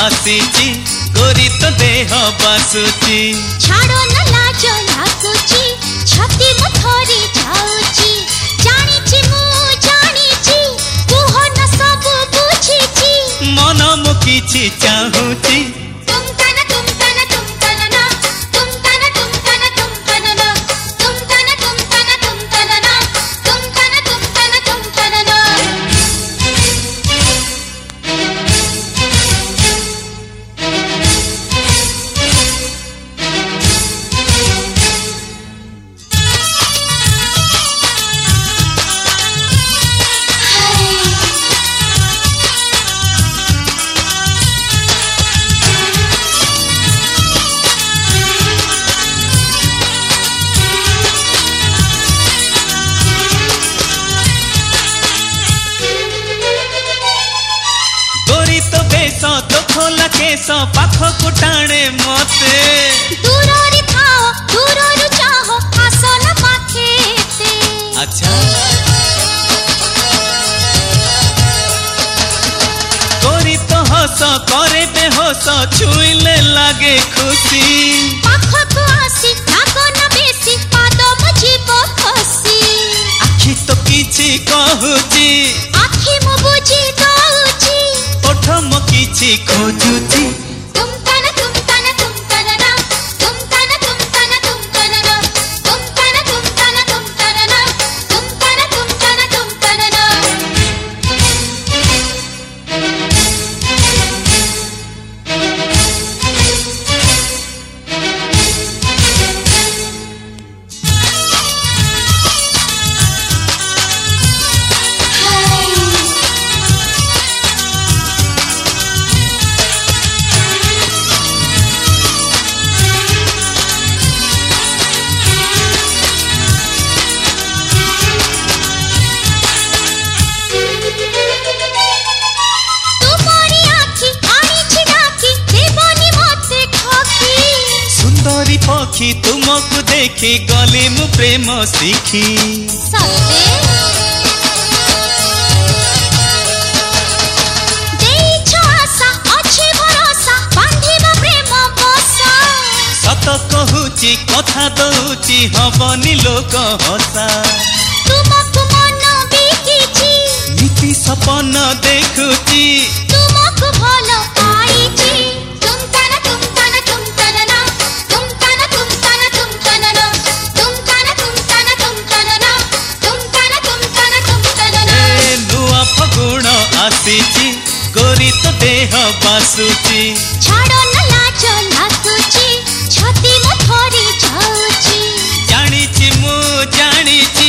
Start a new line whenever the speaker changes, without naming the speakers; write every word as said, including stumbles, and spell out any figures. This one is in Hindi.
आसीची गोरी तो देह बासुची
छाड़ो न लाज लागुची छाती मु थरी जाउची जानिची मु जानिची कुह न सब बुझीची
मन मु किछि चाहूची
तुम तन तुम तन तुम तन ना तुम तन तुम तन तुम तन ना तुम तन तुम तन तुम तन ना तुम तन तुम तन तुम तन ना
तो खोला केस पाख कुटाणे मते
दूर रे थाओ दूर रु चाहो आसन पाखेते
अच्छा गोरी तो हस करे बेहोस छुईले लागे खुशी
पाख को आसी लागो न बेसी पाद मजीब खसी
आखि तो किछि कहूची
आखि मु बुझी दउची
ओठ मो किछि खोजुची
तुम तन तुम तन तुम तन ना तुम तन तुम तन तुम तन ना तुम तन तुम तन तुम तन ना तुम तन तुम तन तुम तन ना
पक्षी तुमको देखी गली मु प्रेम सीखी
सते देइछ आशा अछि भरोसा बांधिबा प्रेम बसा
सत कहूची कथा दउची हबनी लोक हसा
तुमको मन बिकिची
नीति सपन देखुची
तुमको भलो पाइची तुम तन तुम तन तुम तन ना तुम तन तुम तन तुम तन ना तुम तन तुम तन तुम तन ना तुम तन तुम तन तुम तन ना
ए नुआ फगुण आसीची गोरी तो देह बासुची
छाड़ो न लाज लागुची छाती मु थरी जाउची
जानिची मु जानिची